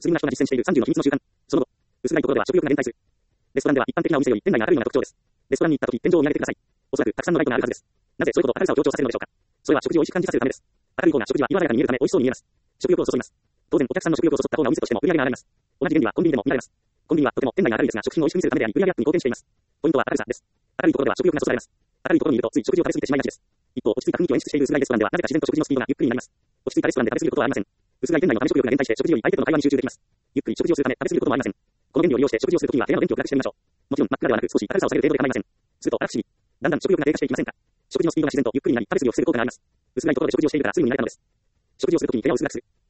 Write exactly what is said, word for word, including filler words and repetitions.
優れな人が実践しているさんじゅうの秘密の習慣。その後、薄暗いところでは食欲が減退する。レストランでは一般的なお店より店内が明るいのが特徴です。レストランに行った時、天井を見上げてください。おそらくたくさんのライトがあるはずです。なぜそういうことを明るさを強調させるのでしょうか。それは食事を美味しく感じさせるためです。明るい方が食事は色鮮やかに見えるため美味しそうに見えます。食欲をそそります。当然、お客さんの食欲をそそった方がお店としても売り上げが上がります。同じ原理はコンビニでも見られます。コンビニはとても店内が明るいですが、食品を美味しく見せるためであり、売り上げアップに貢献しています。ポイントは明るさです。明るいところでは食欲がそそられます。明るいところにいるとつい食事を食べ過ぎてしまいがちです。一方、落ち着いた雰囲気を演出している薄暗いレストランでは、なぜか自然と食事のスピードがゆっくりになります。落ち着いたレストランで食べ過ぎることはありません。薄暗い店内のため食欲が減退して食事より相手との会話に集中できます。ゆっくり食事をするため食べ過ぎることもありません。この原理を利用して食事をするときには部屋の電気を暗くしてみましょう。もちろん真っ暗ではなく少し明るさを下げる程度で構いません。すると私に、だんだん食欲が低下していきませんか。食事のスピードが自然とゆっくりになり、食べ過ぎを防ぐ効果があります。薄暗いところで食事をしているから睡眠になれたのです。食事をするときに部屋を薄暗くする。